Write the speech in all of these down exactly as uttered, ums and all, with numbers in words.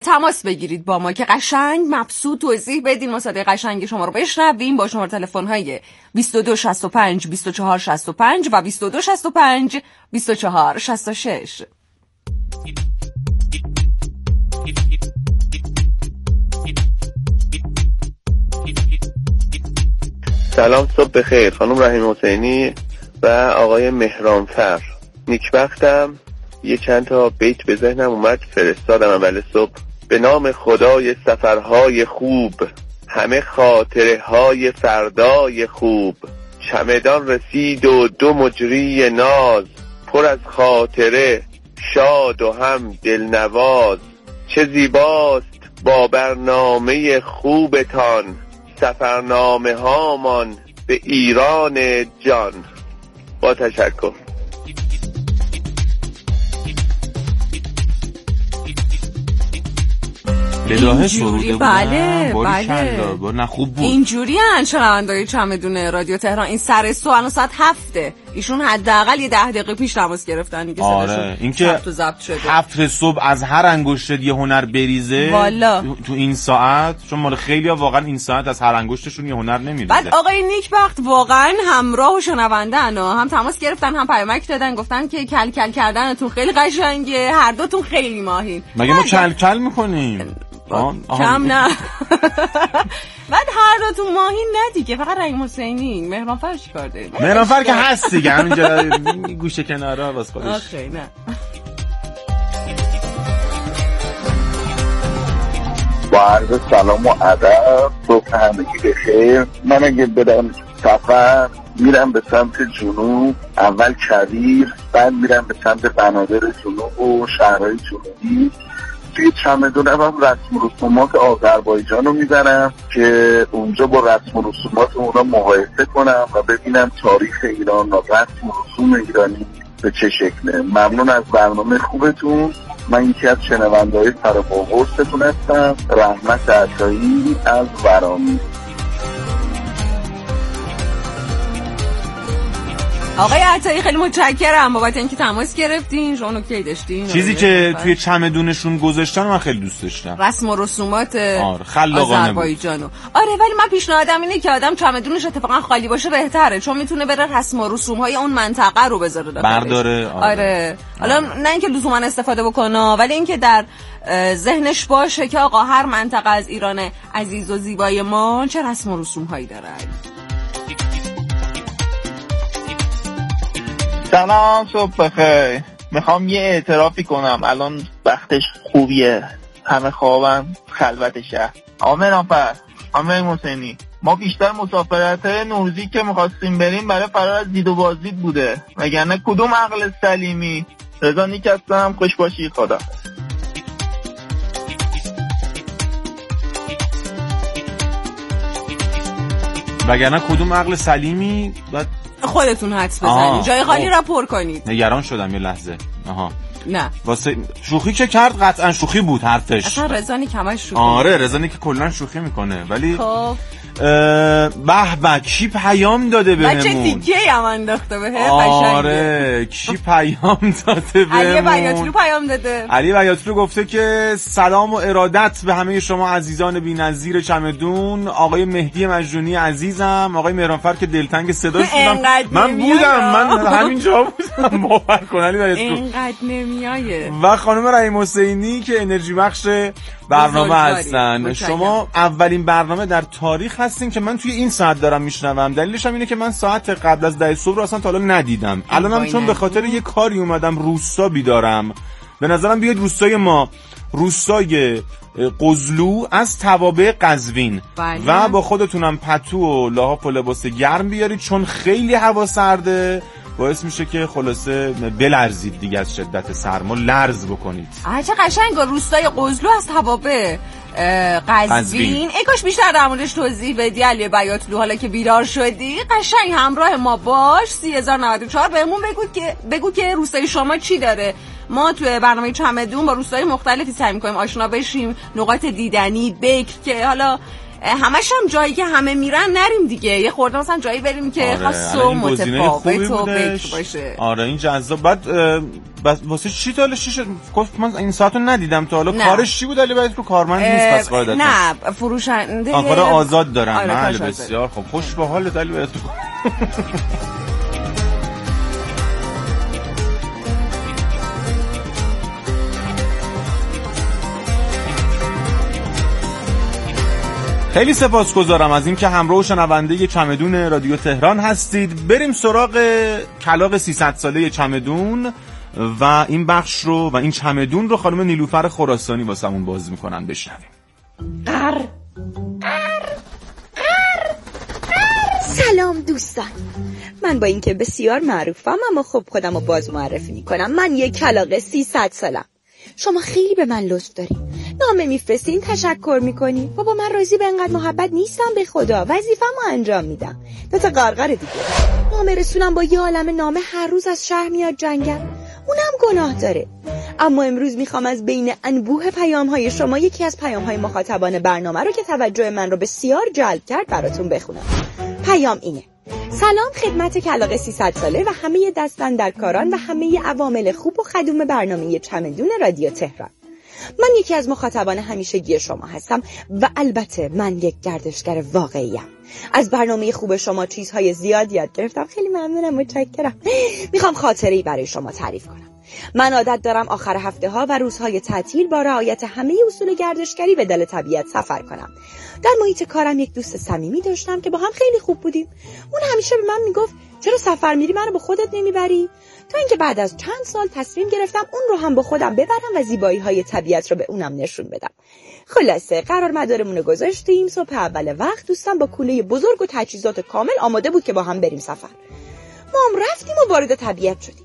تماس بگیرید با ما که قشنگ مبسوط توضیح بدین، ما صدای قشنگ شما رو بشنویم با شماره تلفن های بیست و دو شصت و پنج بیست و چهار شصت و پنج و بیست و دو شصت و پنج بیست و چهار شصت و شش. سلام، صبح بخیر خانم رحیم حسینی و آقای مهرانفر. نیکبختم. یه چند تا بیت به ذهنم اومد فرستادم اول صبح. به نام خدای سفرهای خوب، همه خاطره های فردای خوب، چمدان رسید و دو مجری ناز، پر از خاطره شاد و هم دلنواز. چه زیباست با برنامه خوبتان، سفرنامه هامان به ایران جان. با تشکر. بداهه سروده بود. بله بله نه خوب بود. اینجوری ان شنوندای چمدون رادیو تهران این سر سو الان ساعت هفته، ایشون حداقل یه ده دقیقه پیش تماس گرفتن دیگه. آره این که هفت صبح از هر انگشت یه هنر بریزه والا تو این ساعت، چون مال خیلی‌ها واقعا این ساعت از هر انگشتشون یه هنر نمیریزه. بعد آقای نیکبخت واقعا همراه و شنونده‌ن، هم تماس گرفتن هم پیامک دادن، گفتن که کل کل کردنتون خیلی قشنگه، هر دوتون خیلی ماهین. مگه ما کل کل می‌کنیم؟ کم نه. بعد هر دوتون ماهین نه دیگه، فقط رحیم حسینی. مهرانفر چیکار داره؟ مهرانفر که هست دیگه، همینجا گوشه کنارا واسه خودش. آخه نه. با عرض سلام و ادب، صبح همگی بخیر. من اگه بدم سفر میرم به سمت جنوب، اول کویر، بعد میرم به سمت بنادر جنوب و شهرهای جنوبی. توی چمدونم هم رسم و رسومات آذربایجان رو میبرم که اونجا با رسم و رسومات اونا مقایسه کنم و ببینم تاریخ ایران و رسم و رسوم ایرانی به چه شکله. ممنون از برنامه خوبتون. من یکی از شنونده‌های سرباورستون هستم، رحمت عطایی از ورامین. آقای عطایی خیلی متشکرم بابت اینکه تماس گرفتین. شما نکته داشتین؟ چیزی که توی چمدونشون گذاشتن من خیلی دوست داشتم، رسم و رسومات آره خلاقانه آذربایجانو. آره ولی من پیشنهادم اینه که آدم چمدونش اتفاقا خالی باشه بهتره، چون میتونه بره رسم و رسوم‌های اون منطقه رو بذاره داخلش. برداره. آره, آره. حالا نه اینکه لزوما استفاده بکنه، ولی اینکه در ذهنش باشه که آقا هر منطقه از ایران عزیز و زیبای ما چه رسم و رسوم‌هایی داره. سلام، صبح بخیر. میخوام یه اعترافی کنم، الان وقتش خوبیه، همه خوابن، خلوت شهر. آمین آفر آمین حسینی. ما بیشتر مسافرت نوروزی که میخواستیم بریم برای فرار از دید و بازدید بوده، وگرنه کدوم عقل سلیمی. رضا نیک هستم، خوش باشی، خدا. وگرنه کدوم عقل سلیمی. بعد خودتون حدس بزنید، جای خالی را پر کنید. نگران شدم یه لحظه. آها نه واسه شوخی که کرد قطعا شوخی بود حرفش. اصلا رضانی کمش شوخی. آره رضانی که کلا شوخی میکنه، ولی خب به به کی پیام داده بهمون. بچه دیگه هم انداخته به آره کی پیام داده بهمون. علی بیاتلو پیام داده. علی بیاتلو گفته که سلام و ارادت به همه شما عزیزان بی‌نظیر چمدون. آقای مهدی مجنونی عزیزم، آقای مهرانفر که دلتنگ صداش بودم، من بودم، من همینجا بودم. باور کن علی بیاتلو اینقدر نمیایه. و خانم رحیم حسینی که انرژی بخش برنامه هستن. شما اولین برنامه در تاریخ هستین که من توی این ساعت دارم میشنوم. دلیلش هم اینه که من ساعت قبل از ده صبح رو اصلا تا حالا ندیدم. الانم چون به خاطر یه کاری اومدم روستا بیدارم، به نظرم بیاید روستای ما، روستای قزلو از توابع قزوین و با خودتونم پتو و لحاف و لباس گرم بیارید، چون خیلی هوا سرده، باعث میشه که خلاصه بلرزید دیگه، از شدت سرما لرز بکنید. آه چه قشنگ. روستای قزلو از توابع قزوین. ای کاش بیشتر در موردش توضیح بدی علی بیاتلو، حالا که بیدار شدی قشنگ همراه ما باش. سی هزار و نود و چهار بهمون بگو که بگو که روستای شما چی داره. ما توی برنامه چمدون با روستای مختلفی سعی می‌کنیم آشنا بشیم، نقاط دیدنی، بکر که حالا همش هم جایی که همه میرن نریم دیگه، یه خورده مثلا جایی بریم که آره. خاص و متفاوت و بکر باشه. آره این جذاب. بعد بس واسه چی تا حالا چی گفت؟ من این ساعتو ندیدم تا حالا. کارش چی بود؟ علی باید رو کارمند نیست پس قاعدتا. نه فروشنده کار آزاد دارن. آره محل بسیار خب، خوش به حالت علی باید. خیلی سپاسگزارم از اینکه همراه و شنونده چمدون رادیو تهران هستید. بریم سراغ کلاغ سیصد ساله چمدون و این بخش رو و این چمدون رو خانم نیلوفر خراسانی واسمون باز میکنن. بشنویم. قر قر قر سلام دوستان، من با اینکه بسیار معروفم اما خب خودم رو باز معرفی میکنم. من یک کلاغ سیصد سالم. شما خیلی به من لطف دارین، نامه میفرستین، تشکر میکنین. بابا من راضی به انقدر محبت نیستم، به خدا وظیفه‌مو انجام میدم. دو تا قرقر دیگه. نامه رسونم با یه عالمه نامه هر روز از شهر میاد جنگل، اونم گناه داره. اما امروز میخوام از بین انبوه پیام‌های شما یکی از پیام‌های مخاطبان برنامه رو که توجه من رو بسیار جلب کرد براتون بخونم. پیام اینه: سلام خدمت کلاغ سیصد ساله و همه دستاندرکاران و همه عوامل خوب و خدوم برنامه چمدون رادیو تهران. من یکی از مخاطبان همیشگی شما هستم و البته من یک گردشگر واقعیم. از برنامه خوب شما چیزهای زیاد یاد گرفتم. خیلی ممنونم، متشکرم. میخوام خاطره‌ای برای شما تعریف کنم. من عادت دارم آخر هفته ها و روزهای تعطیل با رعایت همه اصول گردشگری به دل طبیعت سفر کنم. در محیط کارم یک دوست صمیمی داشتم که با هم خیلی خوب بودیم. اون همیشه به من میگفت چرا سفر میری منو با خودت نمیبری؟ تا اینکه بعد از چند سال تصمیم گرفتم اون رو هم با خودم ببرم و زیبایی های طبیعت رو به اونم نشون بدم. خلاصه قرار مدارمون رو گذاشتیم. صبح اول وقت دوستم با کوله بزرگ و تجهیزات کامل آماده بود که با هم بریم سفر. ما هم رفتیم و وارد طبیعت شدیم.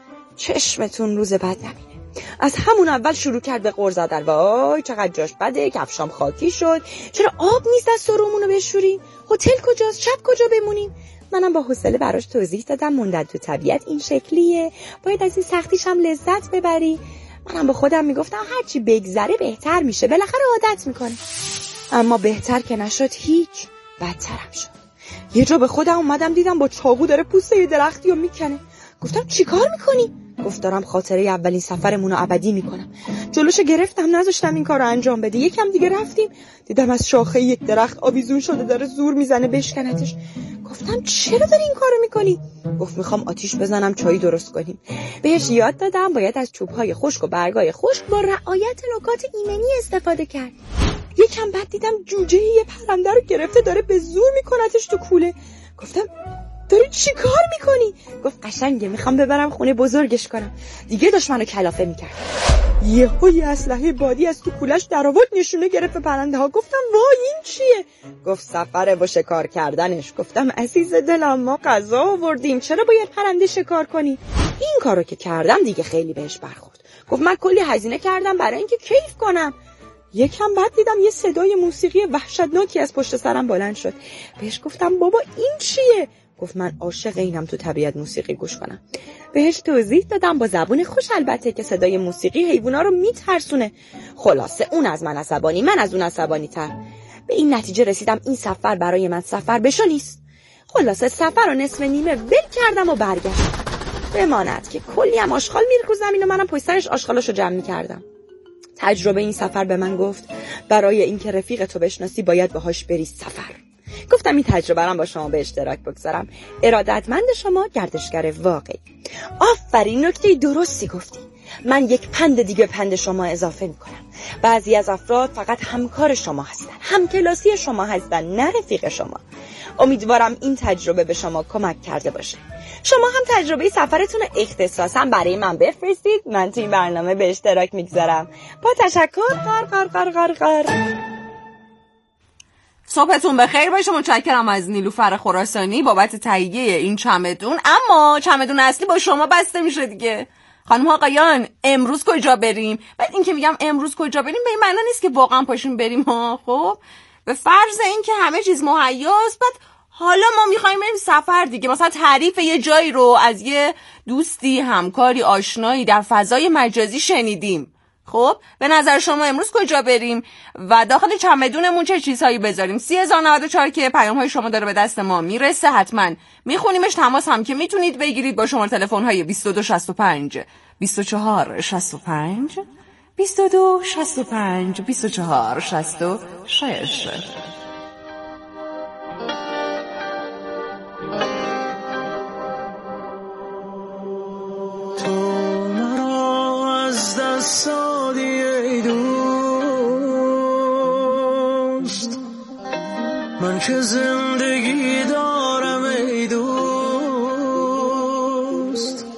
چشمتون روز بد نبینه. از همون اول شروع کرد به غر زدن. وای چقدر جاش بده، کفشام خاکی شد. چرا آب نیست از سرمون رو بشوریم؟ هتل کجاست؟ شب کجا بمونیم؟ منم با حوصله براش توضیح دادم موندن تو طبیعت این شکلیه، باید از این سختیش هم لذت ببری. منم با خودم میگفتم هرچی بگذره بهتر میشه، بالاخره عادت میکنه. اما بهتر که نشد هیچ، بدترم شد. یه جا به خودم اومدم دیدم با چاقو داره پوست یه درختی رو میکنه. گفتم چی کار میکنی؟ گفت دارم خاطره اولین سفرمون رو ابدی میکنم. جلوشو گرفتم، نذاشتم این کار رو انجام بده. یکم دیگه رفتیم، دیدم از شاخه یک درخت آویزون شده داره زور میزنه بشکنتش. گفتم چرا داری این کارو میکنی؟ گفت میخوام آتیش بزنم چای درست کنیم. بهش یاد دادم باید از چوبهای خشک و برگای خشک با رعایت نکات ایمنی استفاده کرد. یکم بعد دیدم جوجه یه پرنده رو گرفته داره به زور میکنتش تو کوله. گفتم داری چی کار میکنی؟ گفت قشنگه، میخوام ببرم خونه بزرگش کنم. دیگه داشت منو کلافه میکرد. یهو یه اسلحه بادی از تو کولش در آورد نشونه گرفت به پرنده ها. گفتم وای این چیه؟ گفت سفره با شکار کردنش. گفتم عزیز دلم ما غذا آوردیم، چرا باید پرنده شکار کنی؟ این کارو که کردم دیگه خیلی بهش برخورد. گفت من کلی هزینه کردم برای اینکه کیف کنم. یکم بعد دیدم یه صدای موسیقی وحشتناکی از پشت سرم بلند شد. بهش گفتم بابا این چیه؟ گفت من عاشق اینم تو طبیعت موسیقی گوش کنم. بهش توضیح دادم با زبون خوش البته که صدای موسیقی حیوونا رو میترسونه. خلاصه اون از من عصبانی، من از اون عصبانی تر. به این نتیجه رسیدم این سفر برای من سفر بشو نیست. خلاصه سفر رو نصف نیمه ول کردم و برگشتم. بماند که کلی هم آشغال میره رو زمین و منم پشت سرش آشغالاشو جمع میکردم. تجربه این سفر به من گفت برای اینکه رفیق تو بشناسی باید باهاش بری سفر. گفتم این تجربه رو با شما به اشتراک بگذارم. ارادتمند شما، گردشگر واقعی. آفرین، نکته درستی گفتی. من یک پند دیگه پند شما اضافه میکنم. بعضی از افراد فقط همکار شما هستن، همکلاسی شما هستن، نه رفیق شما. امیدوارم این تجربه به شما کمک کرده باشه. شما هم تجربه سفرتون رو اختصاصا برای من بفرستید، من تو این برنامه به اشتراک میگذارم. با تشکر. قر قر قر قر قر. صبحتون بخیر باشه. متشکرم از نیلوفر خراسانی بابت تهیه این چمدون. اما چمدون اصلی با شما بسته میشه دیگه. خانم آقایان امروز کجا بریم؟ بعد این که میگم امروز کجا بریم به این معنی نیست که واقعا پاشیم بریم ها. خب به فرض این که همه چیز مهیاست، بعد حالا ما میخوایم بریم سفر دیگه. مثلا تعریف یه جایی رو از یه دوستی، همکاری، آشنایی در فضای مجازی شنیدیم. خب به نظر شما امروز کجا بریم و داخل چمدونمون چه چیزهایی بذاریم؟ سی هزار و نود و چهار که پیام های شما داره به دست ما میرسه، حتما میخونیمش. تماس هم که میتونید بگیرید با شماره تلفن های بیست و دو شصت و پنج بیست و چهار شصت و پنج بیست و دو شصت و پنج بیست و چهار شصت و شش. از دست دادی ای دوست، من که زندگی دارم ای دوست،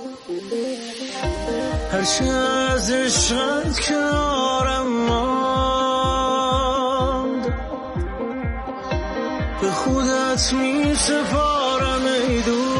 هرچه از عشقت کنارم ماند به خودت می سپارم ای دوست.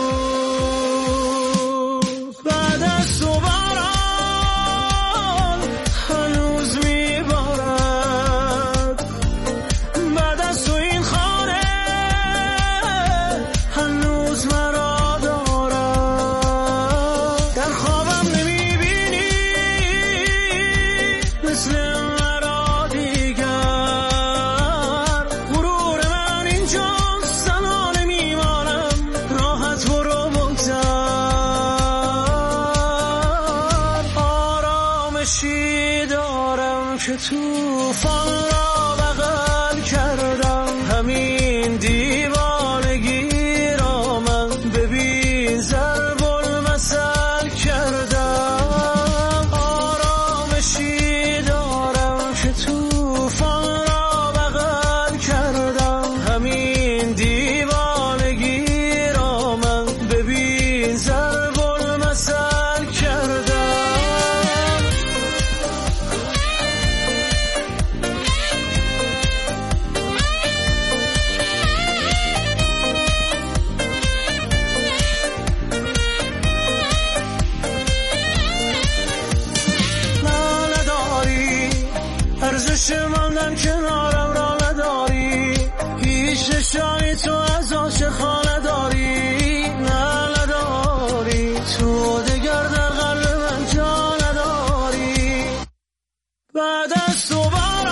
توفان را بغل کردم، همین دیوانگی را من ببین ضرب المثل کردم. آرامشی دارم که توفان را بغل کردم، همین دیوانگی را من ببین ضرب المثل کردم. ارزش ماندن کنارم را نداری، هیچ نشانی تو از آنچه خانه داری نه نداری، تو دگر در قلب من جا نداری. بعد از تو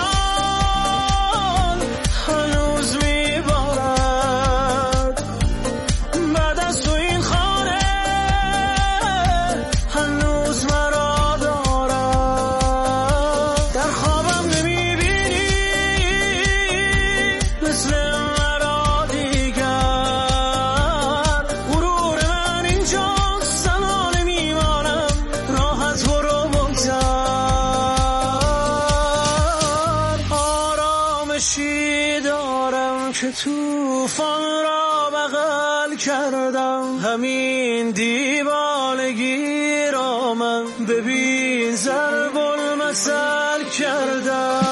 باران هنوز میبارد، بعد از تو این خانه هنوز مرا دارد. در خوابم مثل مرا دیگر، غرور من اینجاست تنها نمیمانم، راحت برو بگذر. آرامشی دارم که توفان را بغل کردم، همین دیوانگی را من ببین ضرب المثل کردم.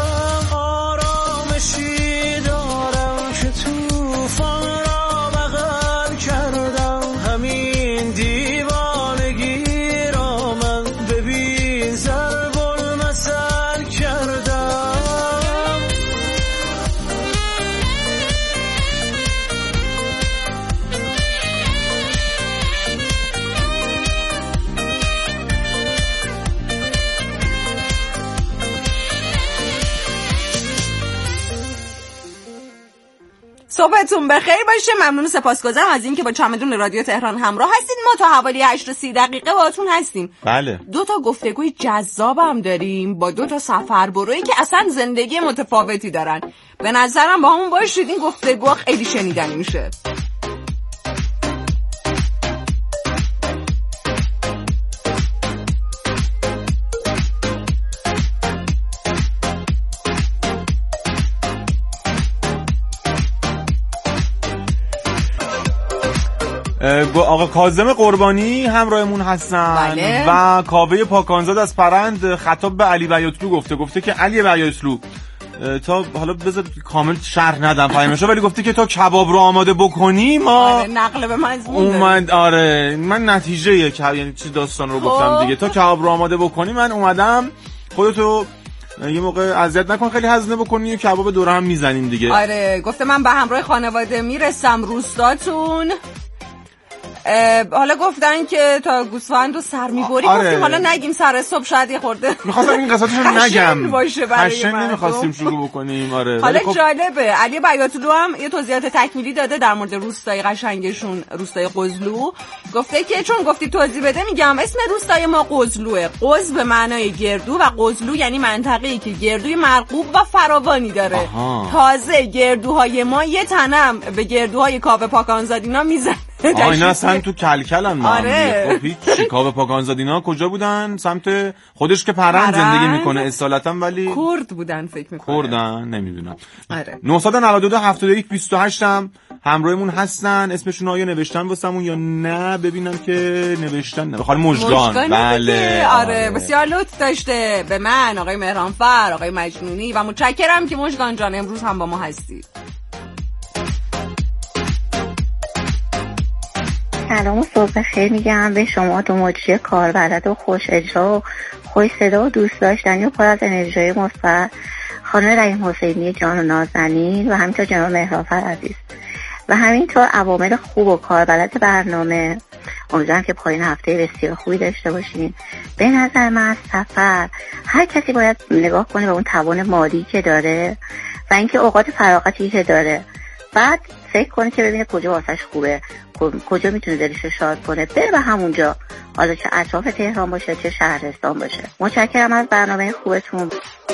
صبحتون بخیر باشه. ممنون و سپاسگزارم از اینکه با چمدون رادیو تهران همراه هستید. ما تا حوالی هشت و سی دقیقه باهاتون هستیم. بله. دو تا گفتگوی جذاب هم داریم با دو تا سفربرویی که اصلا زندگی متفاوتی دارن. به نظرم با همون باشید، این گفتگوها خیلی شنیدنی میشه. آقا کاظم قربانی همراهمون هستن. بله. و کاوه پاکانزاد از پرند خطاب به علی بیاتلو گفته گفته که علی بیاتلو تا حالا بذار کامل شرح ندم پیامشو، ولی گفته که تا کباب رو آماده بکنی ما آره نقل به من اومد. آره من نتیجه یک یعنی چی داستان رو گفتم دیگه. تا کباب رو آماده بکنی من اومدم، خودتو یه موقع اذیت نکن، خیلی هزینه بکنی و کباب دور هم میزنیم دیگه. آره گفته من به همراه خانواده میرسم روستاتون. حالا گفتن که تا گوسفند رو سر میبری. آره. گفتیم حالا نگیم سر صبح شاید یه خورده میخواستم این قصتشو نگم باشه برای من نمیخواستیم شروع بکنیم. آره حالا خب... جالبه علی بیاتلو هم یه توضیحات تکمیلی داده در مورد روستای قشنگشون، روستای قزلو. گفته که چون گفتی توضیح بده میگم اسم روستای ما قزلوه. قز به معنای گردو و قزلو یعنی منطقه‌ای که گردوی مرغوب و فراوانی داره. آها. تازه گردوهای ما یه تنم به گردوهای کاوه پاکانزادینا میزنه. آه اینا اصلا تو کلکلن ما. آره. خب هیچ کاوه پاکانزادینا کجا بودن؟ سمت خودش که پرند زندگی میکنه اصالتا، ولی کرد بودن فکر میکنم. کردن نمیدونم. آره. نه نه دو هفتاد و یک بیست و هشت هم همراهمون هستن. اسمشون آیا نوشتن واسمون یا نه؟ ببینم که نوشتن. خانم مژگان. بله. آره بسیار لطف داشته به من آقای مهرانفر، آقای مجنونی و متشکرم که مژگان جان امروز هم با ما هستی. سلام و صبح خیر میگم به شما دو مجری کاربلد و خوش اجرا و خوش صدا و دوست داشتنی و پر از انرژی مثبت خانم رحیم حسینی جان و نازنین و همینطور جناب مهرانفر عزیز و همینطور عوامل خوب و کاربلد برنامه. امیدوارم که پایان هفته بسیار خوبی داشته باشین. به نظر من سفر هر کسی باید نگاه کنه به اون توان مالی که داره و اینکه اوقات فراغتی که داره، بعد فکر کنه که ببینه کجا واسش خوبه، کجا میتونه دلش شاد کنه، بره به همونجا، حالا چه اطراف تهران باشه چه شهرستان باشه. متشکرم از برنامه خوبتون.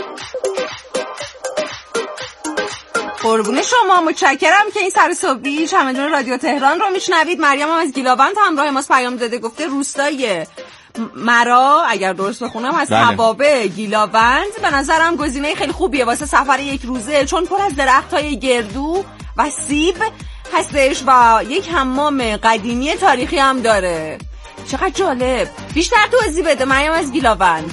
قربون شما، متشکرم که این سر صبحی چمدون رادیو تهران رو میشنوید. مریم هم از گیلاوند همراه ماست، پیام داده گفته روستای مرا اگر درست بخونم از توابع گیلاوند به نظرم گزینه خیلی خوبیه واسه سفر یک روزه، چون پر از درخت‌های گردو و سیب هستش و یک حمام قدیمی تاریخی هم داره. چقدر جالب. بیشتر توضیح بده مریم از گیلاوند.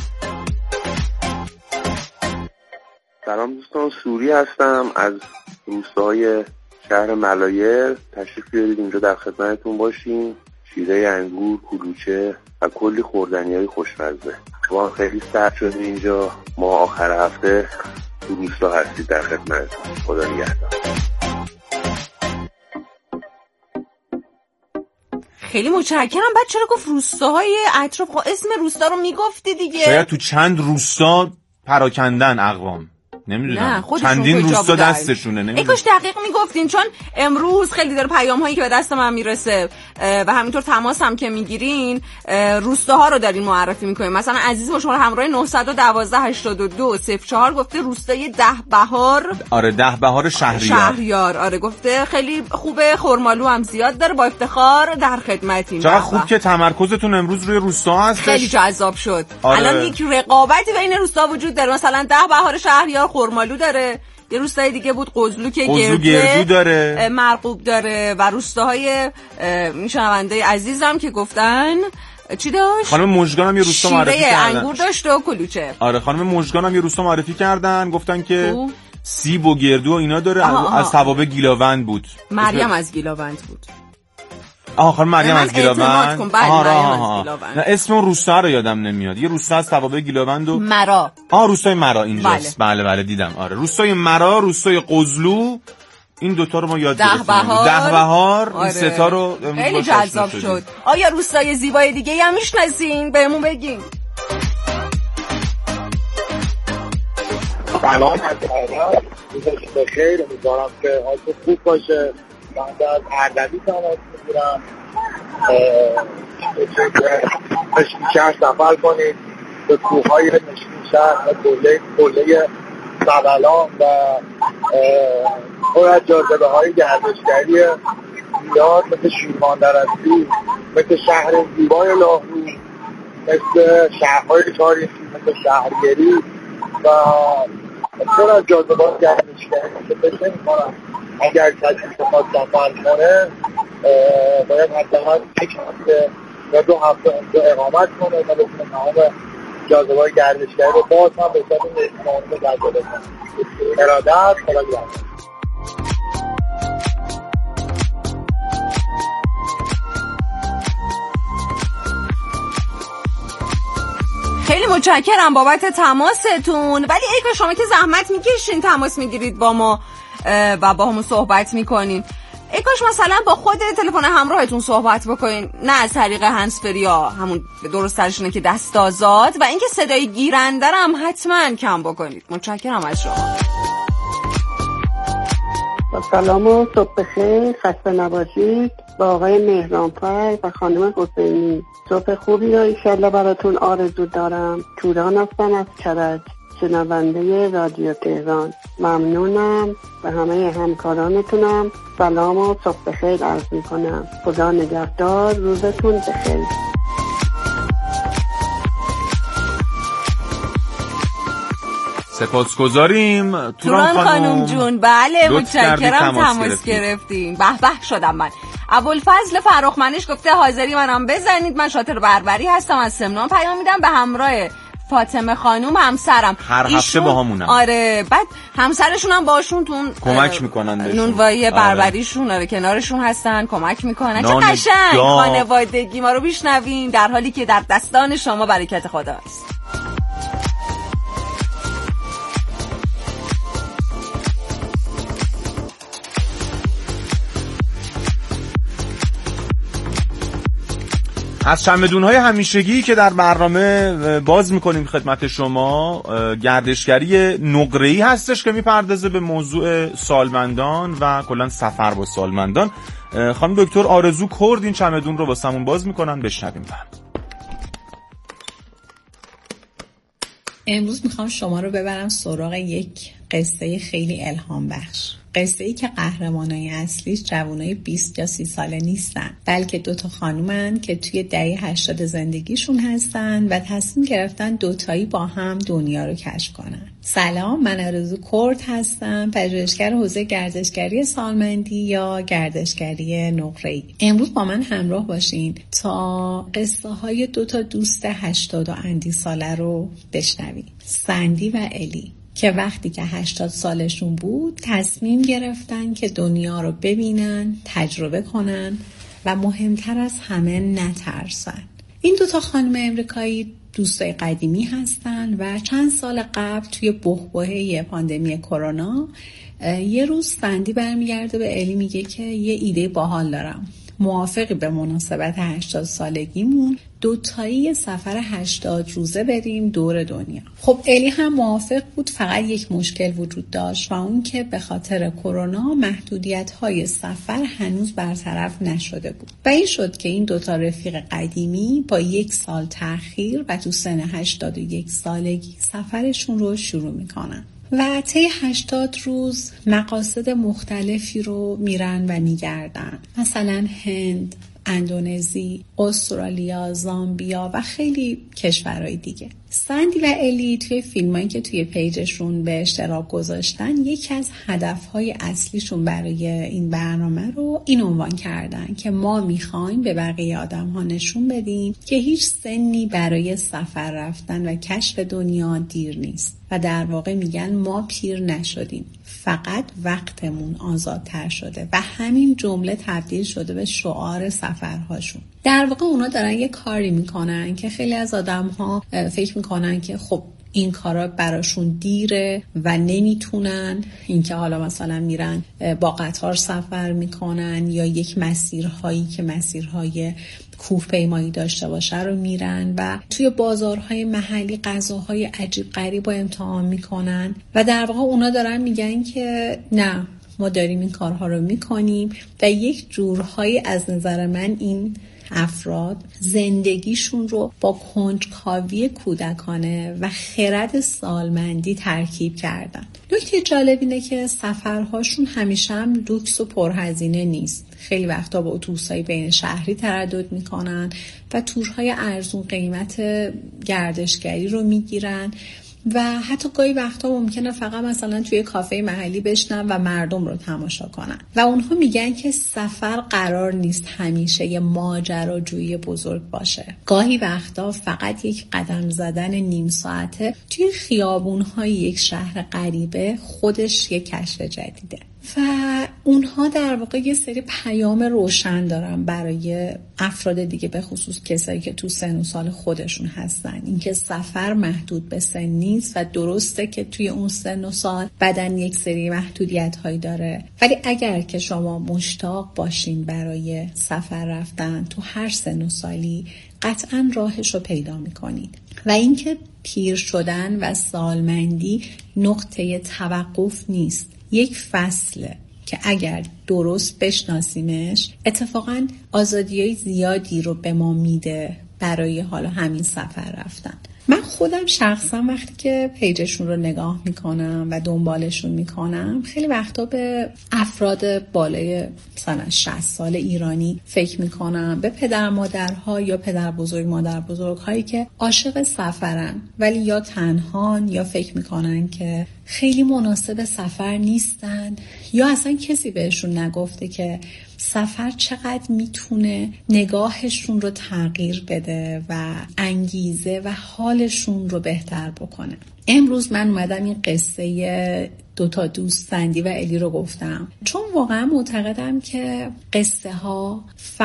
سلام دوستان، سوری هستم از روستاهای شهر ملایر. تشریف بیارید اینجا در خدمتتون باشیم. شیره انگور، کلوچه و کلی خوردنی‌های خوشمزه. شما خیلی سرد شده اینجا، ما آخر هفته تو روستا هستید در خدمتتون. خدا نگهدار. خیلی متشکرم. بعد چرا گفت روستاهای اطراف؟ خب اسم روستا رو میگفتی دیگه. شاید تو چند روستا پراکندن اقوام، نمیدونم چندین روستا دستشونه. نمیدونم یکاش دقیق میگفتین، چون امروز خیلی داره پیام هایی که به دست من میرسه و همینطور تماس هم که میگیرین روستاها رو دارین معرفی میکنین. مثلا عزیز با شما همراه نه یک دو هشتاد و دو صفر چهار گفته روستای ده بهار. آره ده بهار شهریار. شهریار آره گفته خیلی خوبه، خرمالو هم زیاد داره، با افتخار در خدمتین. چقدر خوب که تمرکزتون امروز روی روستا هستش. خیلی جذاب شد. آره. الان یک رقابتی بین روستا وجود داره. مثلا ده بهار شهریار خرمالو داره، یه روستای دیگه بود قزلو که گردو داره، مرغوب داره و روستاهای میشنونده عزیزم که گفتن چی داشت؟ خانم مژگان هم یه روستا معرفی کردن. شیره انگور داشت و کلوچه. آره خانم مژگان هم یه روستا معرفی کردن، گفتن که او؟ سیب و گردو و اینا داره. آها آها. از توابع گیلاوند بود. مریم از گیلاوند بود. آها خانم مریم از گیلاوند. آها نه اسم اون روستا رو یادم نمیاد. یه روستا از توابع گیلاوند و مرا. آها روستای مرا اینجاست. بله. بله بله دیدم. آره روستای مرا، روستای قزلو، این دوتا رو ما یاد گرفتیم. ده بهار. ده بهار. آره. این سه تا رو خیلی جذاب شد. آیا روستای زیبای دیگه هم میشناسین؟ بهمون بگین. سلام عزیزان، روزتون بخیر. امیدوارم که حالتون خوب باشه. من از اردبیل تماس میگیرم. مشکی شهر سفر کنید به کوههای مشکی شهر و قله قله سبلان و پر از جاذبه های گردشگری زیاد مثل شیرماندرستی، مثل شهر زیبای لاهرو، مثل شهرهای تاریخی مثل شهرگری و پر از جاذبه های گردشگری که فکر می‌کنم اگر کسی بخواد سفر کنه باید حداقل یک هفته یا دو هفته اونجا اقامت کنه و بتونه تمام جاذبه‌های گردشگری رو باز هم به صورت مستقیم جذب کنه. ارادت خدا بیامرزه. خیلی متشکرم بابت تماستون. ولی ای که شما که زحمت میکشین تماس میگیرید با ما و با همون صحبت میکنین، ای کاش مثلا با خود تلفن همراهتون صحبت بکنین، نه از طریق هندزفری یا همون درست ترشونه که دست آزاد، و اینکه صدای گیرنده رو هم حتما کم بکنید. متشکرم از شما. سلام و صبح بخیر، خسته نباشید. با آقای مهرانفر و خانم حسینی صبح خوبی رو انشالله براتون آرزو دارم. توران هستم از کرج، شنونده رادیو تهران. ممنونم و همه همکارانتونم سلام و صبح بخیر عرض میکنم. خدا نگهدار، روزتون بخیر. سپاسگزاریم توران خانم جون. بله متشکرم، تماس گرفتیم. به به شدم من. ابوالفضل فرخمنش گفته حاضری منم بزنید، من شاطر بربری هستم از سمنان پیام میدم به همراه فاطمه خانوم همسرم. هر هفته با همونم. آره بعد همسرشون هم باشون تون کمک میکنن بهشون. نونوایی بربریشون آره کنارشون هستن، کمک میکنن. چه قشنگ خانوادگی ما رو بشنوین در حالی که در دستان شما برکت خدا است. از چمدون‌های همیشگی که در برنامه باز می‌کنیم خدمت شما، گردشگری نقره‌ای هستش که می‌پردازه به موضوع سالمندان و کلاً سفر با سالمندان. خانم دکتر آرزو کرد این چمدون رو واسمون باز می‌کنن، بشنویم. امروز میخوام شما رو ببرم سراغ یک قصه خیلی الهام بخش. قصه ای که قهرمانای اصلیش جوانای بیست یا سی ساله نیستن، بلکه دوتا خانومن که توی دهه هشتاد زندگیشون هستن و تصمیم گرفتن دوتایی با هم دنیا رو کشف کنن. سلام، من آرزو کرد هستم، پژوهشگر حوزه گردشگری سالمندی یا گردشگری نقره‌ای. امروز با من همراه باشین تا قصه های دوتا دوست هشتاد و اندی ساله رو بشنویم. سندی و الی که وقتی که هشتاد سالشون بود تصمیم گرفتن که دنیا رو ببینن، تجربه کنن و مهمتر از همه نترسن. این دوتا خانم امریکایی دوستای قدیمی هستن و چند سال قبل توی بحبوحه پاندمی کرونا یه روز سندی برمیگرده به الی میگه که یه ایده باحال دارم، موافقی به مناسبت هشتاد سالگیمون دوتایی سفر هشتاد روزه بریم دور دنیا؟ خب الی هم موافق بود، فقط یک مشکل وجود داشت و اون که به خاطر کرونا محدودیت‌های سفر هنوز برطرف نشده بود و این شد که این دوتا رفیق قدیمی با یک سال تأخیر و تو سن هشتاد و یک سالگی سفرشون رو شروع میکنن و طی هشتاد روز مقاصد مختلفی رو میرن و میگردن، مثلا هند، اندونزی، استرالیا، زامبیا و خیلی کشورهای دیگه. سندی و الی توی فیلمایی که توی پیجشون به اشتراک گذاشتن یکی از هدفهای اصلیشون برای این برنامه رو این عنوان کردن که ما میخوایم به بقیه آدم‌ها نشون بدیم که هیچ سنی برای سفر رفتن و کشف دنیا دیر نیست و در واقع میگن ما پیر نشدیم، فقط وقتمون آزادتر شده و همین جمله تبدیل شده به شعار سفرهاشون. در واقع اونا دارن یه کاری میکنن که خیلی از آدم‌ها فکر میکنن که خب این کارا براشون دیره و نمیتونن، اینکه حالا مثلا میرن با قطار سفر میکنن یا یک مسیرهایی که مسیرهای کوهپیمایی داشته باشه رو میرن و توی بازارهای محلی غذاهای عجیب غریب رو امتحان میکنن و در واقع اونا دارن میگن که نه، ما داریم این کارها رو میکنیم و یک جورهایی از نظر من این افراد زندگیشون رو با کنجکاوی کودکانه و خرد سالمندی ترکیب کردن. نکته جالب اینه که سفرهاشون همیشه هم لوکس و پرهزینه نیست. خیلی وقتا با اتوبوس‌های بین شهری تردد میکنن و تورهای ارزون قیمت گردشگری رو میگیرن و حتی گاهی وقتا ممکنه فقط مثلا توی کافه محلی بشنن و مردم رو تماشا کنن و اونها میگن که سفر قرار نیست همیشه یه ماجراجویی بزرگ باشه. گاهی وقتا فقط یک قدم زدن نیم ساعته توی خیابون‌های یک شهر غریبه خودش یک کشف جدیده. و اونها در واقع یه سری پیام روشن دارن برای افراد دیگه، به خصوص کسایی که تو سن و سال خودشون هستن. اینکه سفر محدود به سن نیست و درسته که توی اون سن و سال بدن یک سری محدودیت هایی داره، ولی اگر که شما مشتاق باشین برای سفر رفتن تو هر سن و سالی قطعا راهش رو پیدا میکنید. و اینکه پیر شدن و سالمندی نقطه توقف نیست، یک فصله که اگر درست بشناسیمش اتفاقا آزادیای زیادی رو به ما میده برای حالا همین سفر رفتن. من خودم شخصا وقتی که پیجشون رو نگاه میکنم و دنبالشون میکنم خیلی وقتا به افراد بالای مثلا شصت سال ایرانی فکر میکنم، به پدر مادرها یا پدر بزرگ مادر بزرگ هایی که عاشق سفرن ولی یا تنهان یا فکر میکنن که خیلی مناسب سفر نیستن یا اصلا کسی بهشون نگفته که سفر چقدر میتونه نگاهشون رو تغییر بده و انگیزه و حالشون رو بهتر بکنه. امروز من اومدم این قصه دوتا دوست سندی و الی رو گفتم چون واقعا معتقدم که قصه ها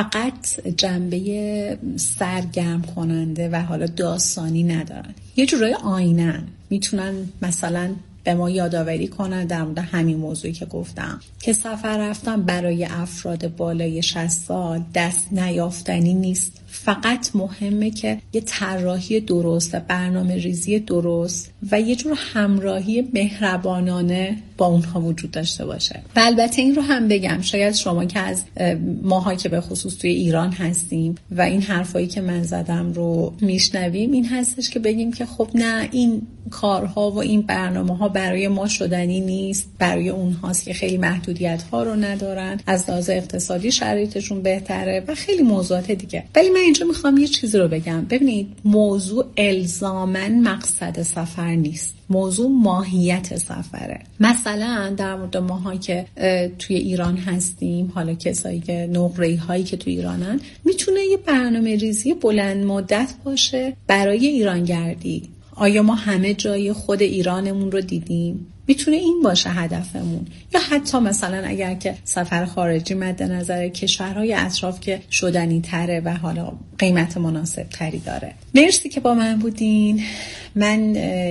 فقط جنبه سرگرم کننده و حالا داستانی ندارن، یه جورای آینن، میتونن مثلا به ما یادآوری کنن در مورد همین موضوعی که گفتم که سفر رفتن برای افراد بالای شصت سال دست نیافتنی نیست، فقط مهمه که یه طراحی درست و برنامه ریزی درست و یه جور همراهی مهربانانه با اونها وجود داشته باشه. و البته این رو هم بگم، شاید شما که از ماها که به خصوص توی ایران هستیم و این حرفایی که من زدم رو میشنویم، این هستش که بگیم که خب نه، این کارها و این برنامه ها برای ما شدنی نیست، برای اونهاست که خیلی محدودیت ها رو ندارن، از لحاظ اقتصادی شرایطشون بهتره و خیلی موضوعات دیگه. ولی من اینجا میخوام یه چیزی رو بگم. ببینید، موضوع الزاماً مقصد سفر نیست، موضوع ماهیت سفره. مثلا در مورد ماها که توی ایران هستیم، حالا کسایی که نقره‌ای هایی که توی ایرانن، میتونه یه برنامه ریزی بلند مدت باشه برای ایرانگردی. آیا ما همه جای خود ایرانمون رو دیدیم؟ میتونه این باشه هدفمون. یا حتی مثلا اگر که سفر خارجی مد نظر کشورهای اطراف که شدنی تره و حالا قیمت مناسب تری داره. مرسی که با من بودین. من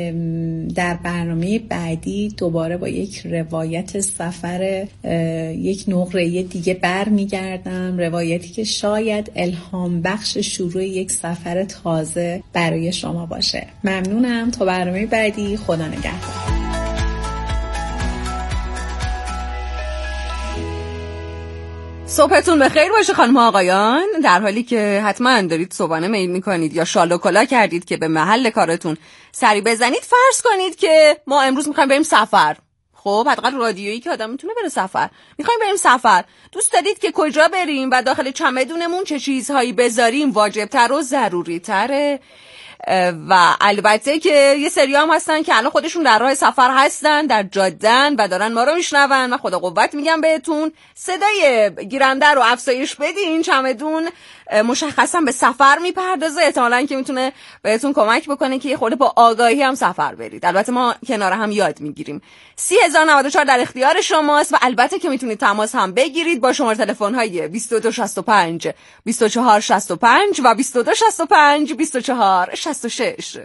در برنامه بعدی دوباره با یک روایت سفر یک نقره دیگه برمیگردم، روایتی که شاید الهام بخش شروع یک سفر تازه برای شما باشه. ممنونم. تا برنامه بعدی، خدا نگهدار. صبحتون بخیر باشه خانم آقایان. در حالی که حتما دارید صبحانه میل میکنید یا شال و کلا کردید که به محل کارتون سری بزنید، فرض کنید که ما امروز میخوایم بریم سفر. خب حداقل رادیویی که آدم میتونه بره سفر. میخوایم بریم سفر. دوست دارید که کجا بریم و داخل چمدونمون چه چیزهایی بذاریم واجب‌تر و ضروری‌تره؟ و البته که یه سری هم هستن که الان خودشون در راه سفر هستن، در جاده‌ن و دارن ما رو میشنون و خدا قوت میگم بهتون. صدای گیرنده رو افزایش بدین. چمدون مشخصا به سفر میپردازه، احتمالاً که میتونه بهتون کمک بکنه که یه خورده با آگاهی هم سفر برید. البته ما کنار هم یاد میگیریم. سی هزار و نود و چهار در اختیار شماست و البته که میتونید تماس هم بگیرید با شماره تلفن های بیست و دو شصت و پنج بیست و چهار شصت و پنج و بیست و دو شصت و پنج بیست و چهار شصت و شش.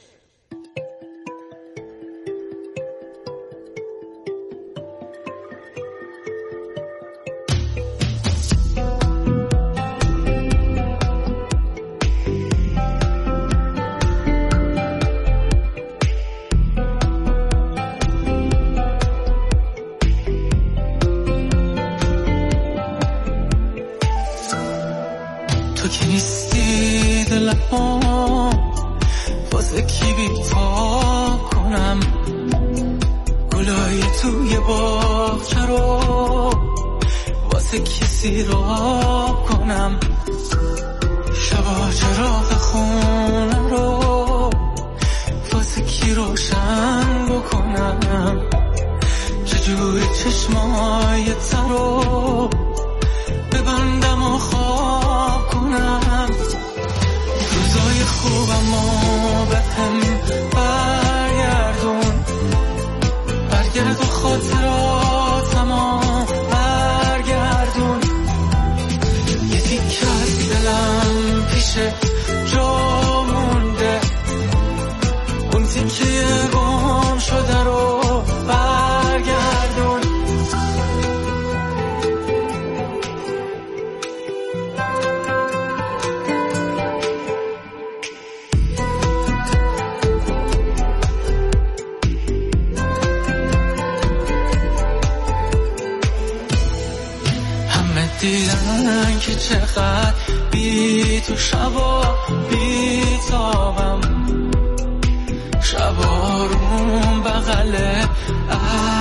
واسه کی بی‌پا کنم گلای توی باغچه رو، واسه کسی را کنم شبا چراغ خونه رو، واسه کی روشن بکنم چجوری چشمای ترو ببندم و خواب کنم. روزای خوبمو به هم برگردون، برگرد و خاطراتمو دیدن که چقدر بی تو شبا بی تابم، شبا روم بغل